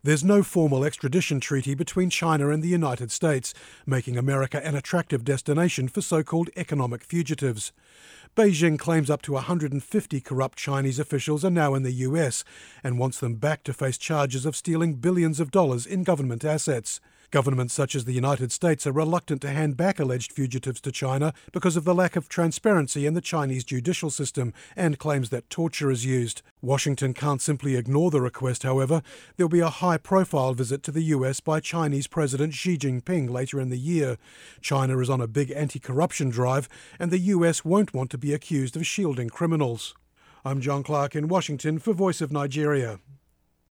There's no formal extradition treaty between China and the United States, making America an attractive destination for so-called economic fugitives. Beijing claims up to 150 corrupt Chinese officials are now in the US and wants them back to face charges of stealing billions of dollars in government assets. Governments such as the United States are reluctant to hand back alleged fugitives to China because of the lack of transparency in the Chinese judicial system and claims that torture is used. Washington can't simply ignore the request, however. There'll be a high-profile visit to the US by Chinese President Xi Jinping later in the year. China is on a big anti-corruption drive, and the US won't want to be accused of shielding criminals. I'm John Clark in Washington for Voice of Nigeria.